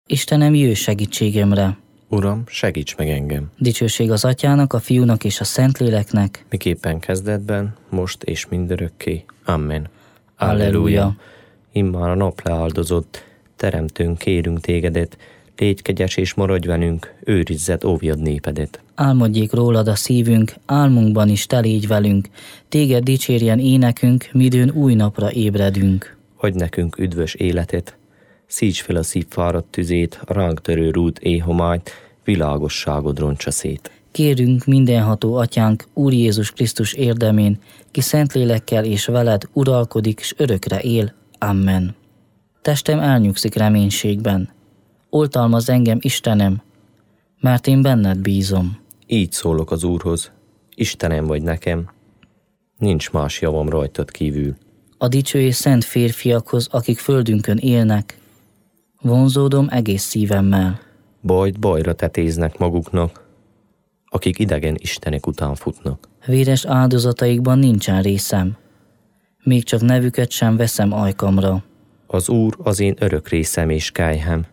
Istenem, jöjj segítségemre! Uram, segíts meg engem! Dicsőség az Atyának, a Fiúnak és a Szentléleknek, miképpen kezdetben, most és mindörökké. Amen. Alleluja! Immár a nap leáldozott, teremtőnk, kérünk tégedet, légy kegyes és maradj velünk, őrizzed, óvjad népedet. Álmodjék rólad a szívünk, álmunkban is te légy velünk, téged dicsérjen énekünk, midőn új napra ébredünk. Adj nekünk üdvös életet, szíts fel a szív fáradt tüzét, a ránk törő rút éhomályt, világosságod roncsa szét. Kérünk mindenható Atyánk, Úr Jézus Krisztus érdemén, ki Szentlélekkel és veled uralkodik, s örökre él. Amen. Testem elnyugszik reménységben. Oltalmazz engem, Istenem, mert én benned bízom. Így szólok az Úrhoz, Istenem vagy nekem, nincs más javam rajtad kívül. A dicső és szent férfiakhoz, akik földünkön élnek, vonzódom egész szívemmel. Bajt bajra tetéznek maguknak, akik idegen istenek után futnak. Véres áldozataikban nincsen részem, még csak nevüket sem veszem ajkamra. Az Úr az én örök részem és kályhem.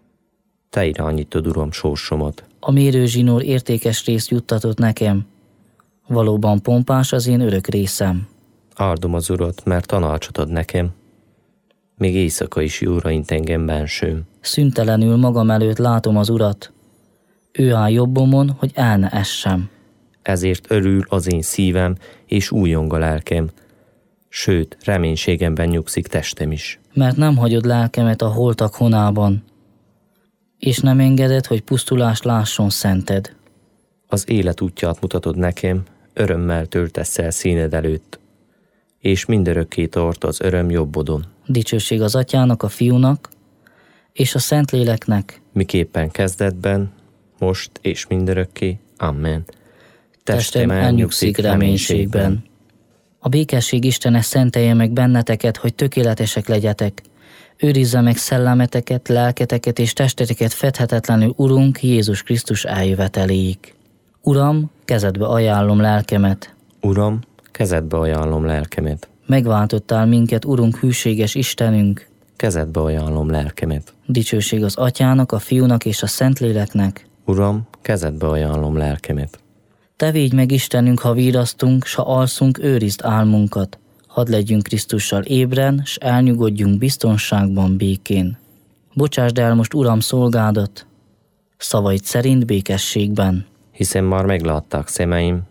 Te irányítod, Uram, sorsomat. A mérőzsinór értékes részt juttatott nekem, valóban pompás az én örök részem. Áldom az Urat, mert tanácsot ad nekem, még éjszaka is jóra int engem bensőm. Szüntelenül magam előtt látom az Urat, ő áll jobbomon, hogy el ne essem. Ezért örül az én szívem, és újjong a lelkem, sőt, reménységemben nyugszik testem is. Mert nem hagyod lelkemet a holtak honában, és nem engeded, hogy pusztulást lásson szented. Az élet útját mutatod nekem, örömmel töltesz el színed előtt, és mindörökké tart az öröm jobbodon. Dicsőség az Atyának, a Fiúnak és a Szentléleknek, miképpen kezdetben, most és mindörökké. Amen. testem elnyugszik reménységben. A békesség Istene szentelje meg benneteket, hogy tökéletesek legyetek. Őrizze meg szellemeteket, lelketeket és testeteket fedhetetlenül Urunk Jézus Krisztus eljöveteléig. Uram, kezedbe ajánlom lelkemet. Uram, kezedbe ajánlom lelkemet. Megváltottál minket, Urunk, hűséges Istenünk. Kezedbe ajánlom lelkemet. Dicsőség az Atyának, a Fiúnak és a Szentléleknek. Uram, kezedbe ajánlom lelkemet. Te védj meg, Istenünk, ha virasztunk, s ha alszunk, őrizd álmunkat. Hadd legyünk Krisztussal ébren, s elnyugodjunk biztonságban, békén. Bocsásd el most, Uram, szolgádat, szavaid szerint békességben. Hiszen már meglátták szemeim,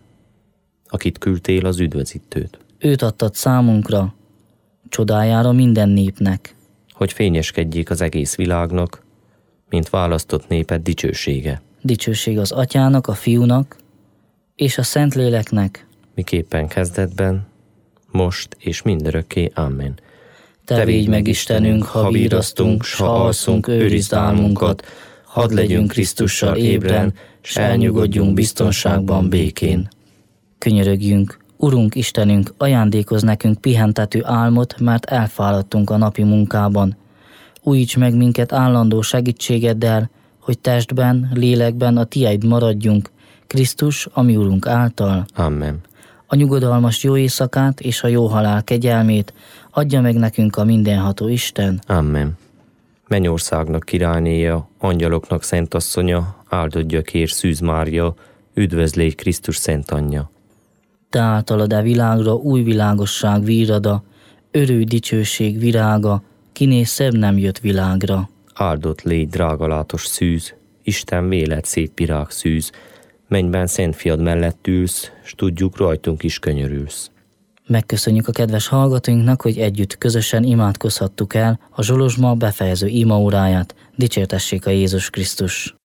akit küldtél, az üdvözítőt. Őt adtad számunkra, csodájára minden népnek. Hogy fényeskedjék az egész világnak, mint választott néped dicsősége. Dicsőség az Atyának, a Fiúnak és a Szentléleknek, miképpen kezdetben, most és mindörökké. Amen. Te védj meg, Istenünk, ha virasztunk, s ha alszunk, őrizd álmunkat. Hadd legyünk Krisztussal ébren, s elnyugodjunk biztonságban, békén. Könyörögjünk, Urunk Istenünk, ajándékozz nekünk pihentető álmot, mert elfáradtunk a napi munkában. Újíts meg minket állandó segítségeddel, hogy testben, lélekben a Tieid maradjunk, Krisztus, a mi Urunk által. Amen. A nyugodalmas jó éjszakát és a jó halál kegyelmét adja meg nekünk a mindenható Isten. Amen. Mennyországnak királynéja, angyaloknak szentasszonya, áldott gyökér Szűz Mária, üdvözlégy Krisztus szent anyja. Te általad a világra új világosság vírada, örülj dicsőség virága, kiné szebb nem jött világra. Áldott légy drágalátos szűz, Isten vélet szép virág szűz, mennyben Szent Fiad mellett ülsz, s tudjuk, rajtunk is könyörülsz. Megköszönjük a kedves hallgatóinknak, hogy együtt közösen imádkozhattuk el a Zsolozsma befejező imaóráját. Dicsértessék a Jézus Krisztus!